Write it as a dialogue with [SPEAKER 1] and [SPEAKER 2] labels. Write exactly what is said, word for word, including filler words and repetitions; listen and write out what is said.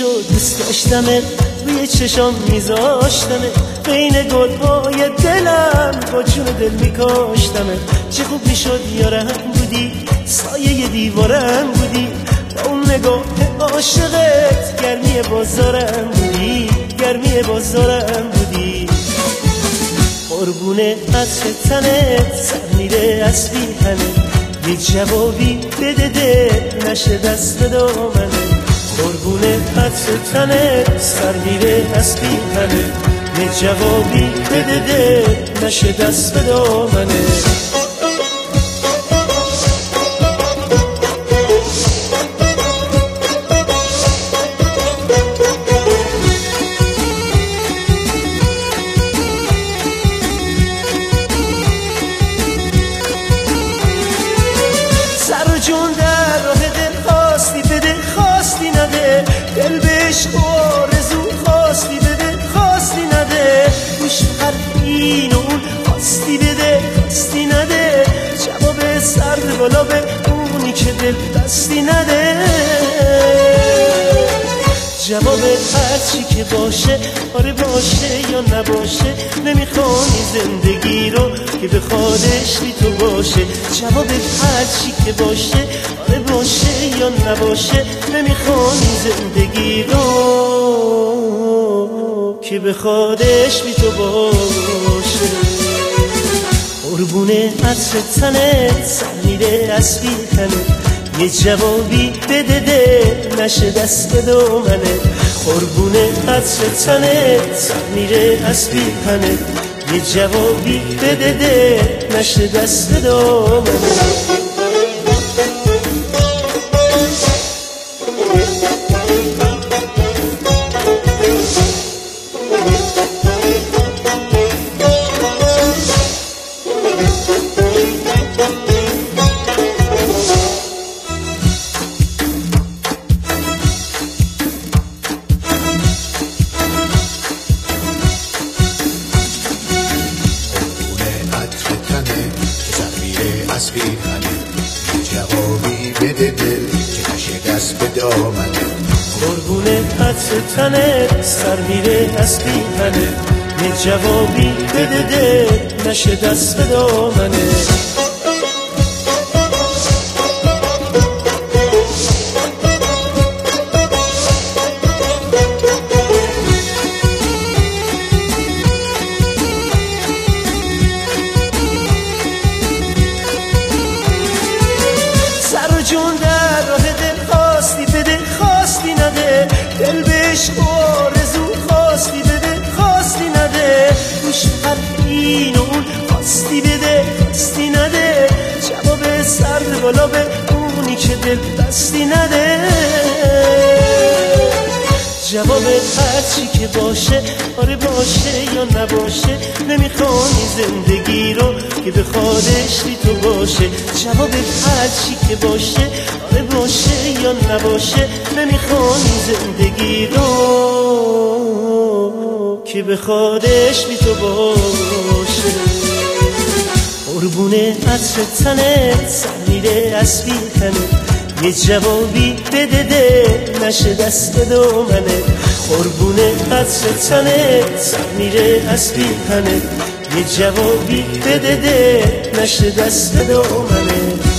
[SPEAKER 1] میشد دوست داشتمت، روی چشام میذاشتمت، بین گلهای دلم با جون دل میکاشتمت. چه خوب میشد یارم بودی، سایه دیوارم بودی، با اون نگاه عاشقت گرمی بازارم بودی، گرمی بازارم بودی. قربونه عطر تنت سر میره از پیرهنت، یه جوابی بده دل نشه دست دامنت. قربونه عطر تنت سر میره از پیرهنت، یه جوابی بده دل نشه دست دامنت. جون در راه دل خواستی بده، خواستی نده، دل بهش آرزو خواستی بده، خواستی نده، گوش حرف این و اون خواستی بده، خواستی نده، جواب سرد بالا به اونی که دل دستی نده. جواب هرچی که باشه، آره باشه یا نباشه، نمیخوانی زندگی رو که بخوادش بی تو باشه. جواب هرچی که باشه، آره باشه یا نباشه، نمیخوانی زندگی رو که بخوادش بی تو باشه. قربونه عطر تنت سر میره از پیرهنت، یه جوابی بده دل نشه دست دامنت. قربونه عطر تنت سر میره از پیرهنت، یه جوابی بده دل نشه دست دامنت.
[SPEAKER 2] از پیرهنه، یه جوابی بده دل که نشه دست به دامنه.
[SPEAKER 1] قربونه عطر تنت سر میره از پیرهنه، یه جوابی بده دل نشه دست به دامنه. جون در راه دل خواستی بده، خواستی نده، دل بهش آرزو خواستی بده، خواستی نده، گوش حرف این و اون خواستی بده، خواستی نده، جواب سرد بالا به اونی که دل دستی نده. جواب هرچی که باشه، آره باشه یا نباشه، نمیخوانی زندگی رو که بخوادش بی تو باشه. جواب هرچی که باشه، آره باشه یا نباشه، نمیخوانی زندگی رو که بخوادش بی تو باشه. قربونه عطر تنت سر میره از پیرهنت، یه جوابی بده دل نشه دست دامنت. قربونه عطر تنت سر میره از پیرهنت، یه جوابی بده دل نشه دست دامنت.